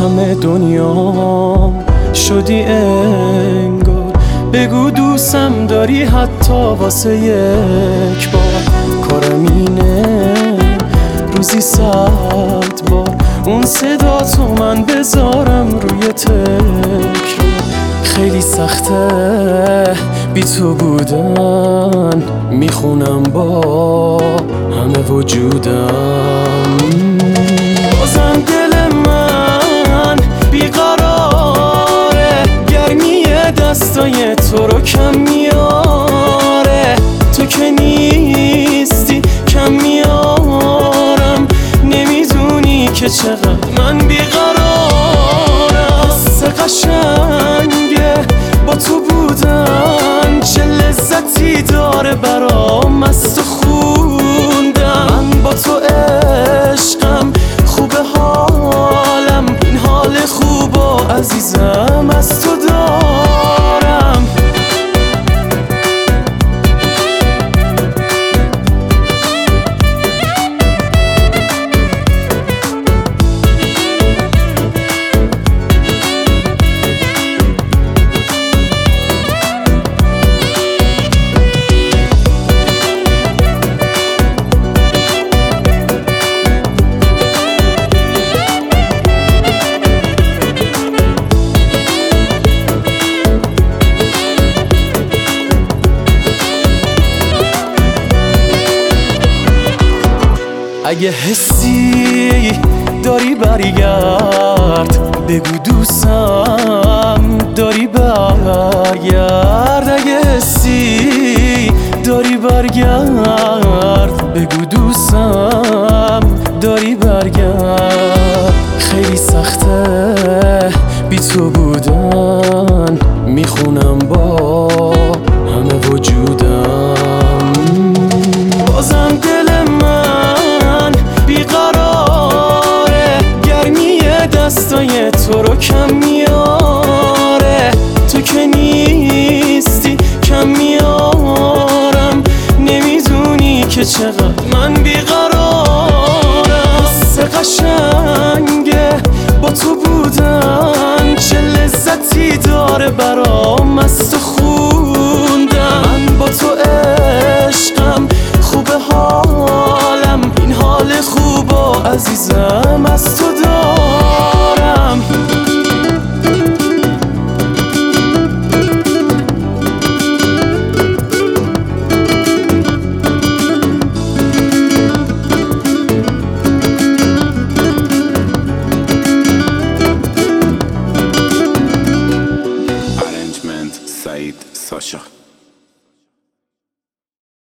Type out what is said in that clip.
همه دنیا شدی انگار. بگو دوستم داری حتی واسه یک بار. کارم اینه روزی 100 بار اون صدا تو من بذارم روی تکرار. خیلی سخته بی تو بودن، میخونم با همه وجودم. بازم دل من بیقراره، گرمی دستای تو رو کم میاره. تو که نیستی کم میارم، نمیدونی که چقدر من بیقرارم. حس قشنگه با تو بودن، چه لذتی داره برام از تو خوندم. من با تو عشقم، خوبه حالم، این حال خوب و عزیزم از تو دارم. اگه حسی داری برگرد، بگو دوستم داری برگرد. اگه حسی داری برگرد، بگو دوستم داری برگرد. خیلی سخته بی تو بودن، میخونم با همه وجودم. بازم دل من بیقراره، گرمی دستای تو رو کم میاره. تو که نیستی کم میارم، نمیدونی که چقدر من بیقرارم. حس قشنگه با تو بودن، چه لذتی داره برام از تو خوندم. من با تو عشقم، خوبه حالم، این حال خوب و عزیزم از تو دارم. Arrangement Said Sasha.